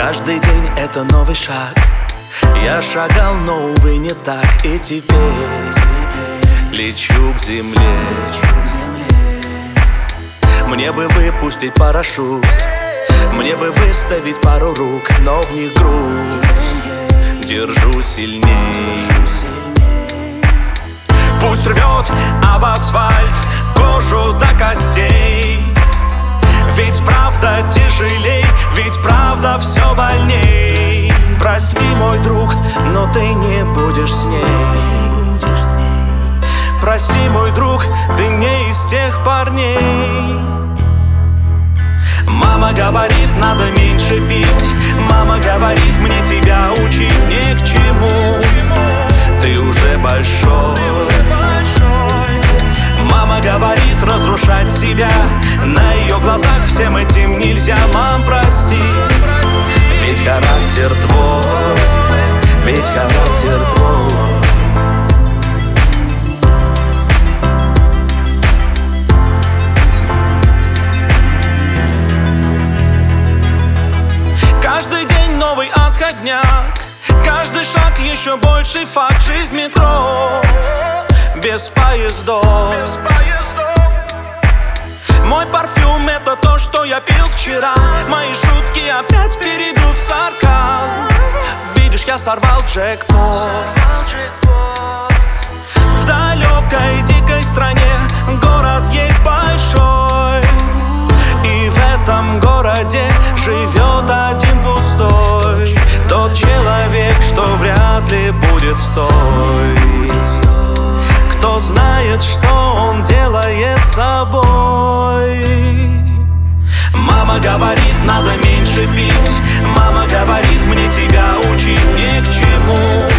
Каждый день это новый шаг. Я шагал, но, увы, не так. И теперь лечу к земле. Мне бы выпустить парашют, мне бы выставить пару рук, но в них грудь держу сильней. Пусть рвет об асфальт кожу до костей, ведь правда тяжелей, ведь правда все больней. Прости, мой друг, но ты не будешь с ней. Прости, мой друг, ты не из тех парней. Мама говорит, надо меньше пить. Мама говорит, мне тебя учить ни к чему. Ты уже большой. Мама говорит, разрушать себя. На ее глазах всем этим нельзя. Мам, прости, ведь характер твой, ведь характер твой. Каждый день новый отходняк, каждый шаг еще больший факт. Жизнь в метро, без поездов. Мой парфюм — это то, что я пил вчера. Мои шутки опять перейдут в сарказм. Видишь, я сорвал джекпот. В далекой дикой стране город есть большой, и в этом городе живет один пустой. Тот человек, что вряд ли будет стоить, кто знает, что он делает с собой. Мама говорит, надо меньше пить. Мама говорит, мне тебя учить ни к чему.